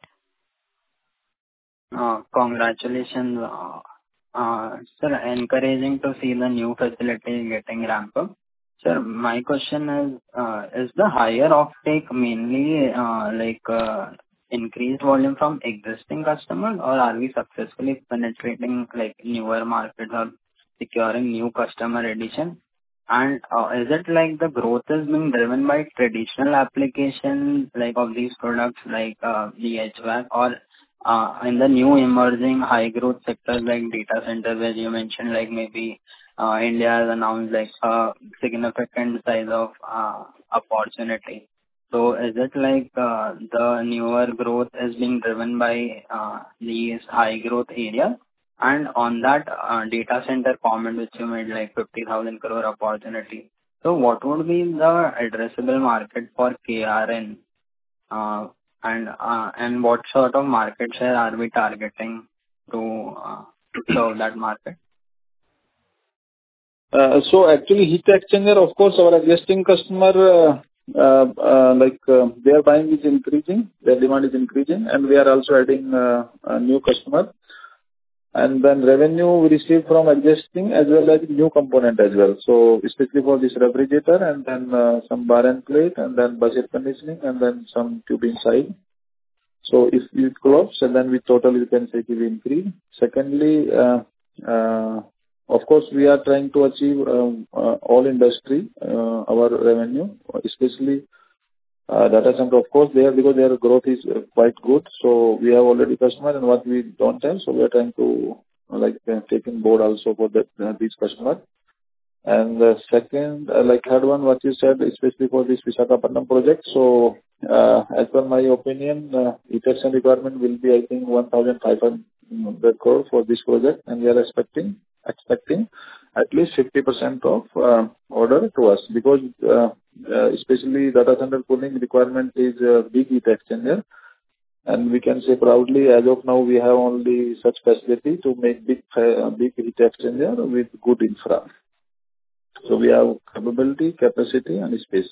Uh, Congratulations, uh, uh, sir. Encouraging to see the new facility getting ramped up. Sir, my question is, uh, is the higher offtake mainly uh, like uh, increased volume from existing customers, or are we successfully penetrating like newer markets or securing new customer addition? And uh, is it like the growth is being driven by traditional applications like of these products like uh, the H V A C, or uh, in the new emerging high growth sectors like data center, where you mentioned like maybe uh, India has announced like a significant size of uh, opportunity. So is it like uh, the newer growth is being driven by uh, these high growth areas? And on that uh, data center comment which you made, like fifty thousand crore opportunity. So what would be the addressable market for K R N? Uh, and uh, and what sort of market share are we targeting to uh, to serve that market? Uh, So actually, heat exchanger, of course, our existing customer, uh, uh, uh, like, uh, their buying is increasing, their demand is increasing, and we are also adding uh, a new customer. And then revenue we receive from existing as well as new component as well. So especially for this refrigerator and then uh, some bar and plate and then bus air conditioning and then some tubing side. So if it close, and then we totally can say we increase. Secondly, uh, uh, of course, we are trying to achieve um, uh, all industry uh, our revenue, especially uh, data center, of course, there because their growth is uh, quite good. So we have already customer and what we don't have, so we are trying to uh, like uh, take in board also for that uh, these customer. And the second, uh, like third one, what you said, especially for this Visakhapatnam project. So uh, as per my opinion, uh, heat exchanger requirement will be, I think, one thousand five hundred crore for this project, and we are expecting expecting at least fifty percent of uh, order to us because uh, uh, especially data center cooling requirement is a big heat exchanger, and we can say proudly as of now we have only such facility to make big uh, big heat exchanger with good infra. So we have capability, capacity, and space.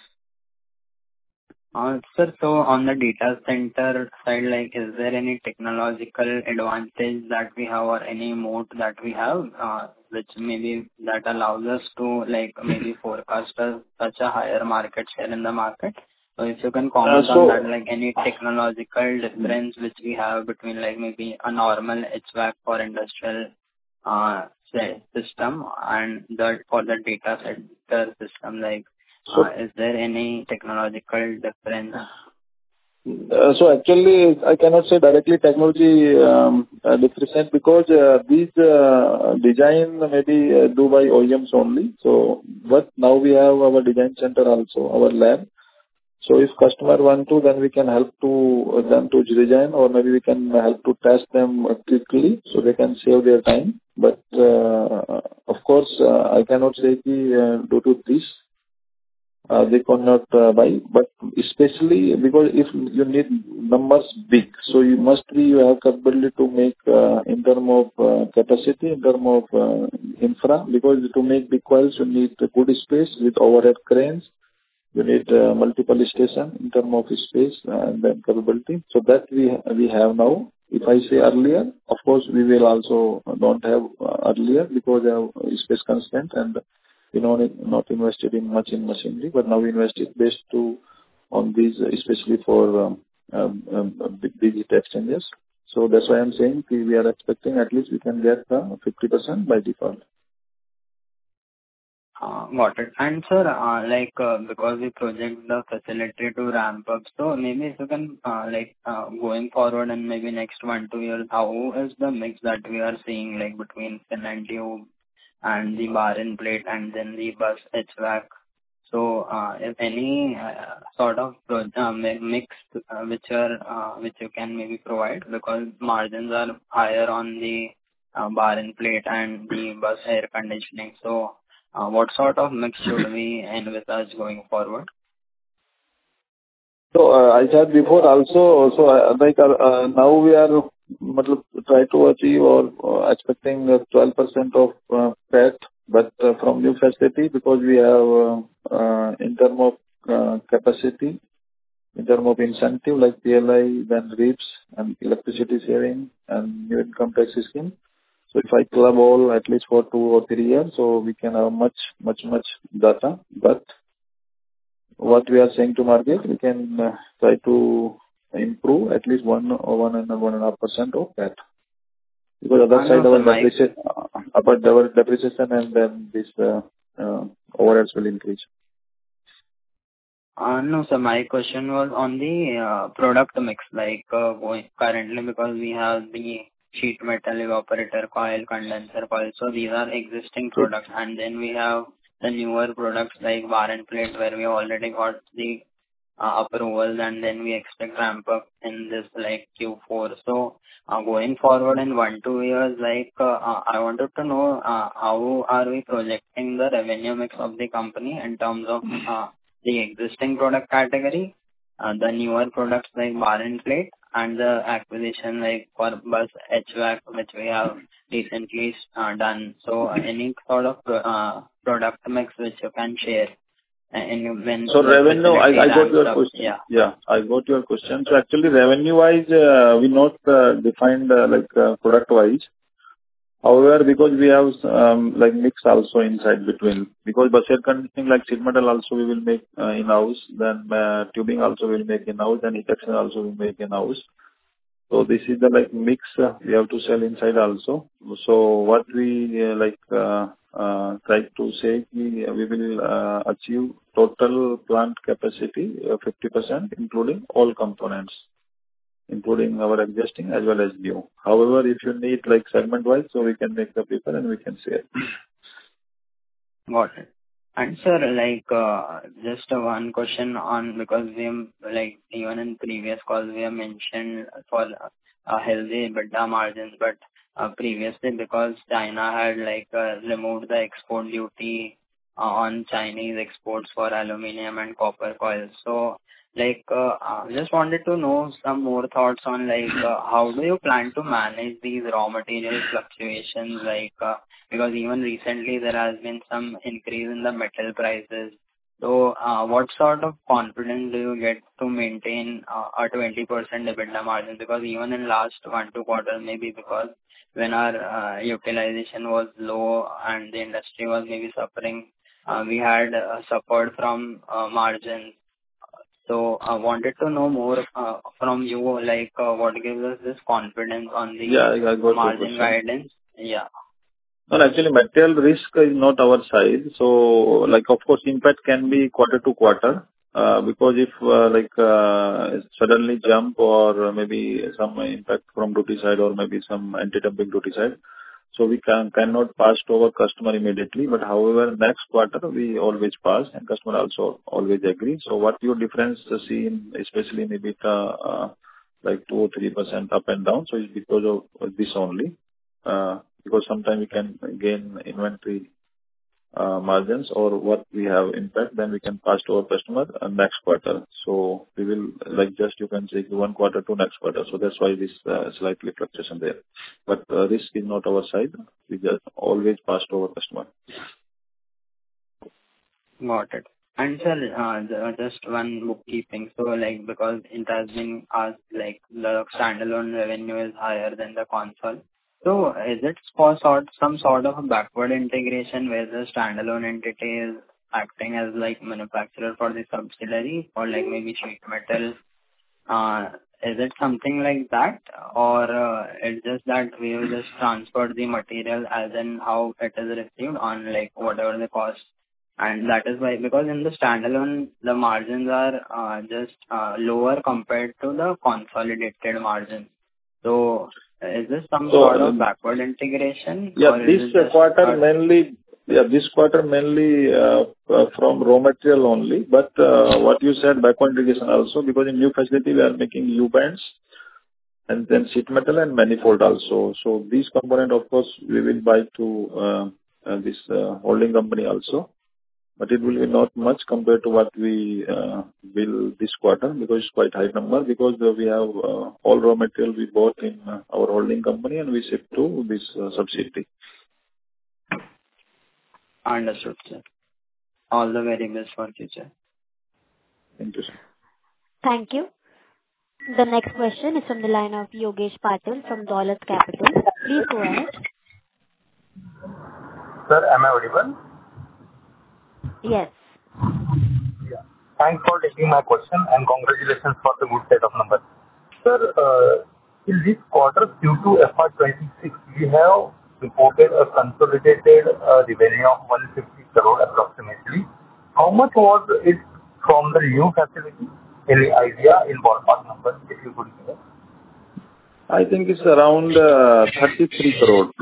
Uh, Sir, so on the data center side, like, is there any technological advantage that we have or any moat that we have, uh, which maybe that allows us to, like, maybe forecast a- such a higher market share in the market? So if you can comment Uh, so- on that, like any technological difference which we have between, like, maybe a normal H V A C for industrial uh, say, system and that for the data center system, like, So- uh, is there any technological difference? Uh, So actually, I cannot say directly technology um, uh, different because uh, these uh, design maybe uh, do by O E Ms only. So, but now we have our design center also, our lab. So if customer want to, then we can help to uh, them to design, or maybe we can help to test them uh, quickly, so they can save their time. But uh, of course, uh, I cannot say ki, uh, due to this. Uh, they cannot uh, buy, but especially because if you need numbers big, so you must be, you have capability to make uh, in term of uh, capacity, in term of uh, infra, because to make big coils, you need a good space with overhead cranes, you need uh, multiple station in term of space and then capability. So that we we have now. If I say earlier, of course, we will also don't have uh, earlier because they have space constraint and we know not invested in much in machinery, but now we invested based to on these, especially for um, um, um, big, big heat exchangers. So that's why I'm saying we we are expecting at least we can get uh, fifty percent by default. Uh, Got it. And sir, uh, like, uh, because we project the facility to ramp up, so maybe if you can, uh, like, uh, going forward and maybe next one, two years, how is the mix that we are seeing, like, between fin and tube and the bar and plate and then the bus H V A C? So, uh, if any uh, sort of pro- uh, mi- mix uh, which are uh, which you can maybe provide, because margins are higher on the uh, bar and plate and the bus air conditioning. So, uh, what sort of mix should we envisage going forward? So, uh, I said before also, so, uh, like, uh, uh, now we are matlab, try to achieve or uh, expecting uh, twelve percent of uh, P A T, but uh, from new facility, because we have uh, uh, in term of uh, capacity, in term of incentive, like P L I, then R I P S and electricity saving and new income tax scheme. So if I club all at least for two or three years, so we can have much, much, much data. But what we are saying to market, we can uh, try to improve at least one or one and one and a half percent of that. Because other Uh, side, no, our sir, my depreciation, uh, about our depreciation and then this uh, uh, overheads will increase. Uh No, sir. My question was on the uh product mix, like, uh going currently, because we have the sheet metal evaporator coil, condenser coil. So these are existing So, products. And then we have the newer products like bar and plate, where we already got the uh, approvals, and then we expect ramp up in this like Q four. So uh, going forward in one, two years, like uh, uh, I wanted to know uh, how are we projecting the revenue mix of the company in terms of uh, the existing product category, uh, the newer products like bar and plate, and the acquisition like for bus H V A C, which we have recently uh, done. So uh, any sort of uh, product mix which you can share. And when So the revenue, I facility I got ramps your up. question. Yeah. Yeah, I got your question. So actually, revenue-wise, uh, we not uh, defined uh, like uh, product-wise. However, because we have um, like mix also inside between, because bus air conditioning like sheet metal also we will make uh, in-house, then uh, tubing also we will make in-house, and heat exchanger also we make in-house. So this is the like mix uh, we have to sell inside also. So what we uh, like uh, uh, try to say, we, we will uh, achieve total plant capacity uh, fifty percent, including all components, including our existing as well as new. However, if you need like segment-wise, so we can make the paper and we can share. Got it. And sir, like, uh, just uh, one question on, because we have, like, even in previous calls, we have mentioned for uh, healthy EBITDA margins, but uh, previously, because China had, like, uh, removed the export duty uh, on Chinese exports for aluminum and copper coils. So, like, uh, I just wanted to know some more thoughts on, like, uh, how do you plan to manage these raw material fluctuations, like, uh, because even recently there has been some increase in the metal prices. So, uh, what sort of confidence do you get to maintain uh, a twenty percent EBITDA margin? Because even in last one, two quarters, maybe because when our uh, utilization was low and the industry was maybe suffering, uh, we had uh, suffered from uh, margins. So I wanted to know more uh, from you, like uh, what gives us this confidence on the Yeah, I got your margin question. guidance. Yeah. No, actually, material risk is not our side. So, like, of course, impact can be quarter to quarter, uh, because if, uh, like, uh, suddenly jump or maybe some impact from duty side or maybe some anti-dumping duty side, so we can cannot pass to our customer immediately. But however, next quarter we always pass, and customer also always agree. So what your difference see in, especially in EBITDA, uh, like two or three percent up and down, so it's because of this only. Uh, Because sometimes we can gain inventory uh, margins or what we have impact, then we can pass to our customer uh, next quarter. So we will, like, just you can say one quarter to next quarter. So that's why this uh, slightly fluctuation there. But uh, risk is not our side. We just always pass to our customer. Got it. And sir, uh, the- just one bookkeeping. So, like, because it has been asked, like, the standalone revenue is higher than the console. So is it for sort, some sort of a backward integration where the standalone entity is acting as like manufacturer for the subsidiary or like maybe sheet metal? Uh, Is it something like that? Or uh, it's just that we will just transfer the material as in how it is received on like whatever the cost? And that is why, because in the standalone, the margins are uh, just uh, lower compared to the consolidated margins. So is this some So, sort of um, backward integration? Yeah, Or is this it just quarter uh, mainly, yeah, this quarter mainly uh, uh, from raw material only. But uh, what you said, backward integration also, because in new facility we are making U-bands and then sheet metal and manifold also. So these component, of course, we will buy to uh, uh, this uh, holding company also. But it will be not much compared to what we uh, bill this quarter, because it's quite high number, because uh, we have uh, all raw material we bought in uh, our holding company and we ship to this uh, subsidiary. understood, sir? All the very best for future. Thank you, sir. Thank you. The next question is from the line of Yogesh Patil from Dolat Capital. Please go ahead. Sir, am I audible? Yes. Yeah. Thanks for taking my question and congratulations for the good set of numbers. Sir, uh, in this quarter Q two F Y twenty-six, we have reported a consolidated uh, revenue of one hundred fifty crore approximately. How much was it from the new facility? Any idea in ballpark numbers, if you could give us? I think it's around uh, thirty-three crore.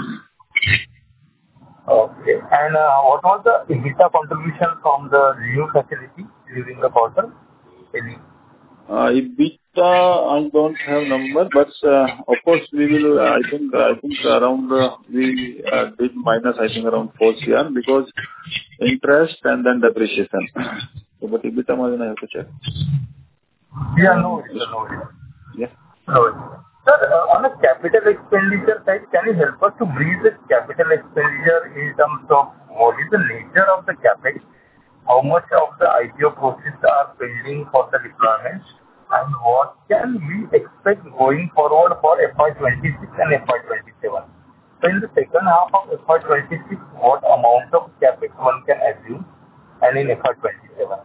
Okay. And uh, what was the EBITDA contribution from the new facility during the quarter? Any? Uh, EBITDA, I don't have number, but uh, of course we will. Uh, I think I think around uh, we uh, did minus. I think around four crore because interest and then depreciation. So, but EBITDA margin I have to check. Yeah, no worries, sir, no worries. Yeah. No worries. Sir, uh, on a capital expenditure side, can you help us to brief the capital expenditure in terms of what is the nature of the CapEx? How much of the I P O proceeds are pending for the deployments? And what can we expect going forward for F Y twenty-six and F Y twenty-seven? So in the second half of F Y twenty-six, what amount of CapEx one can assume, and in F Y twenty-seven?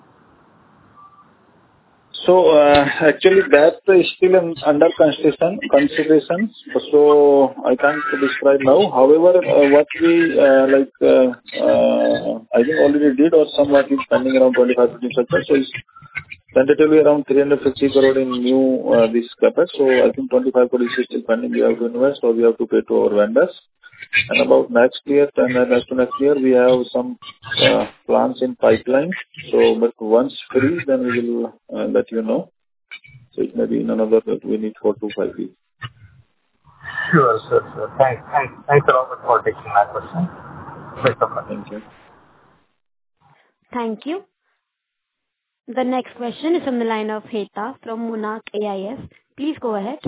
So, uh, actually that is still in, under consideration, consideration. So I can't describe now. However, uh, what we, uh, like, uh, uh, I think already did or somewhat is pending around twenty-five to thirty percent. So it's tentatively around three hundred fifty crore in new, uh, this CapEx. So I think twenty-five crore is still pending. We have to invest or we have to pay to our vendors. And about next year and then next to next year, we have some uh, plans in pipeline. So, but once free, then we will uh, let you know. So it may be in another, we need four to five weeks. Sure, sure, sure. Thanks, thanks, thanks a lot for taking my question. Best of luck. Thank you. Thank you. The next question is from the line of Heta from Monarch A I S. Please go ahead.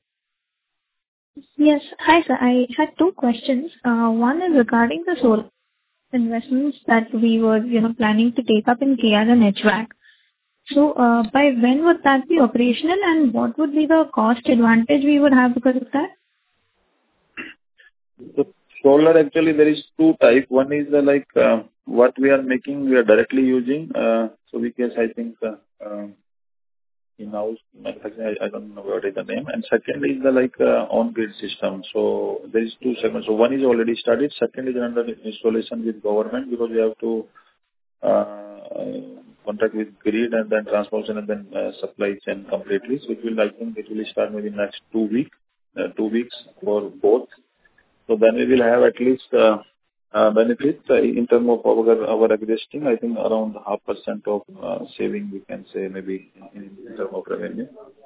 Yes. Hi, sir. I had two questions. Uh, One is regarding the solar investments that we were, you know, planning to take up in K R and H V A C. So, uh, by when would that be operational, and what would be the cost advantage we would have because of that? So solar, actually, there is two type. One is the, like, uh, what we are making, we are directly using. Uh, so we can, I think, uh, uh, in-house manufacturing, I, I don't know what is the name. And second is the, like, uh, on-grid system. So there is two segments. So one is already started. Second is under installation with government, because we have to uh, contract with grid and then transmission and then uh, supply chain completely. So it will, I think it will start maybe next two weeks, uh, two weeks for both. So then we will have at least uh, uh, benefit uh, in terms of our, our existing, I think around half percent of uh, saving, we can say, maybe in, in terms of revenue.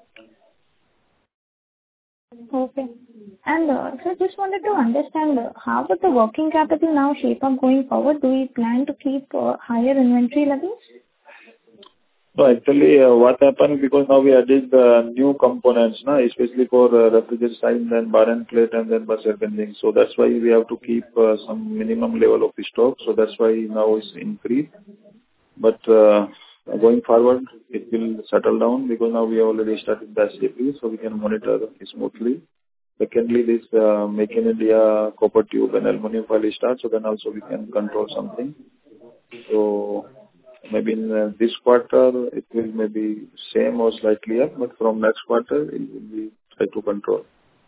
Okay. And uh, so just wanted to understand, uh, how would the working capital now shape up going forward? Do we plan to keep uh, higher inventory levels? No, actually, uh, what happened, because now we added the new components, na, especially for uh, refrigerator side, then bar and plate, and then bus air bending. So that's why we have to keep uh, some minimum level of stock. So that's why now it's increased. But uh, going forward, it will settle down, because now we have already started the S A P, so we can monitor smoothly. Secondly, this uh, Make in India copper tube and aluminum foil start, so then also we can control something. So maybe in uh, this quarter, it will maybe same or slightly up, but from next quarter, it will be try to control.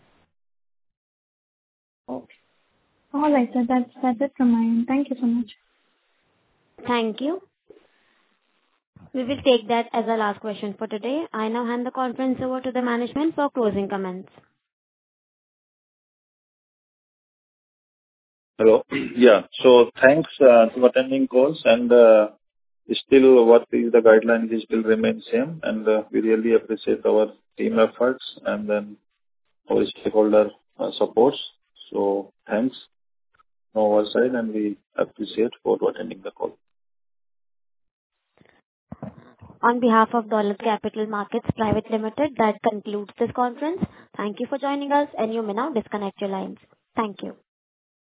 Okay. All right, sir. That's, that's it from my end. Thank you so much. Thank you. We will take that as our last question for today. I now hand the conference over to the management for closing comments. Hello. Yeah. So thanks uh, to attending calls, and uh, still what is the guideline is still remains same, and uh, we really appreciate our team efforts and then our stakeholder uh, supports. So thanks from our side, and we appreciate for attending the call. On behalf of Dolat Capital Markets Private Limited, that concludes this conference. Thank you for joining us, and you may now disconnect your lines. Thank you.